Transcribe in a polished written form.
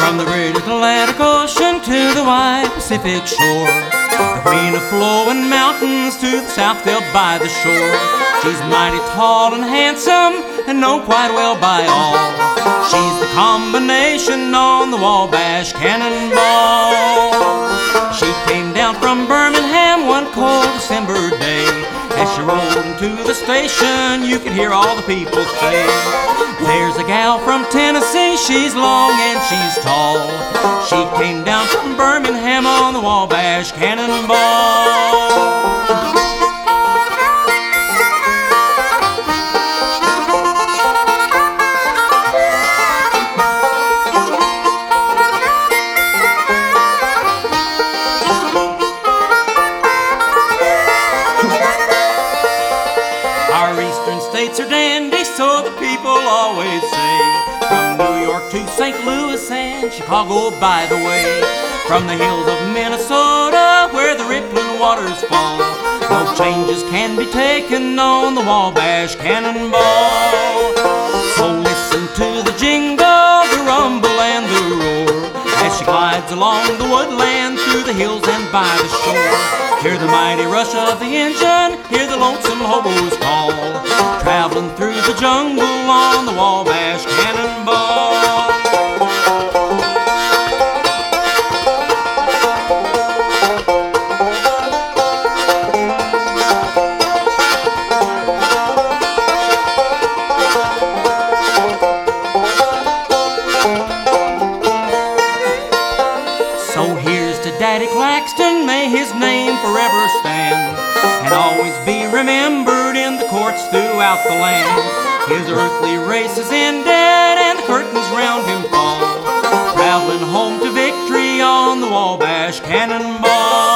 From the great Atlantic Ocean to the wide Pacific shore, the queen of flowing mountains to the south they'll by the shore. She's mighty tall and handsome and known quite well by all. She's the combination on the Wabash Cannonball. She came down from Birmingham one cold December day. As she rolled into the station, you could hear all the people say, "There's a gal from Tennessee, she's long and she's tall. She came down from Birmingham on the Wabash Cannonball." Our eastern states are dandy, so the people always say. From New York to St. Louis and Chicago, by the way. From the hills of Minnesota, where the rippling waters fall, no changes can be taken on the Wabash Cannonball. So listen to the jingle, the rumble and the roar, as she glides along the woodland, through the hills and by the shore. Hear the mighty rush of the engine, hear the lonesome hobo's call, traveling through the jungle on the Wabash Cannonball. So here's to Daddy Claxton, may his name forever stand, and always be remembered in the courts throughout the land. His earthly race is ended and the curtains round him fall, traveling home to victory on the Wabash Cannonball.